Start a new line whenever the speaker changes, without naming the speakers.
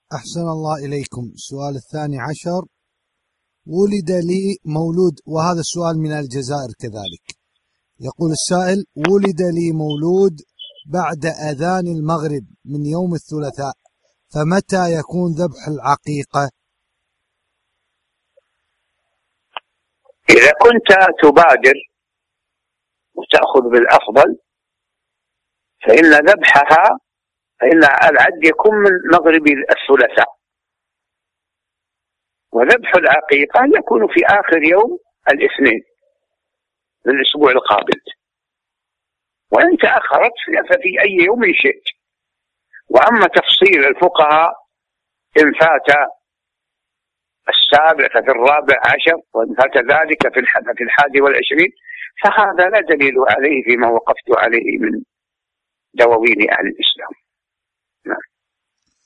أحسن الله إليكم. السؤال الثاني عشر: ولد لي مولود، وهذا السؤال من الجزائر كذلك. يقول السائل: ولد لي مولود بعد أذان المغرب من يوم الثلاثاء، فمتى يكون ذبح العقيقة؟
إذا كنت تبادر وتأخذ بالأفضل فإن العد يكون من مغرب الثلاثاء، وذبح العقيقة يكون في آخر يوم الاثنين من الأسبوع القابل، وإن تأخرت ففي أي يوم شئت. وأما تفصيل الفقهاء إن فات السابع ففي الرابع عشر، وإن فات ذلك في 21، فهذا لا دليل عليه فيما وقفت عليه من دواوين أهل الإسلام.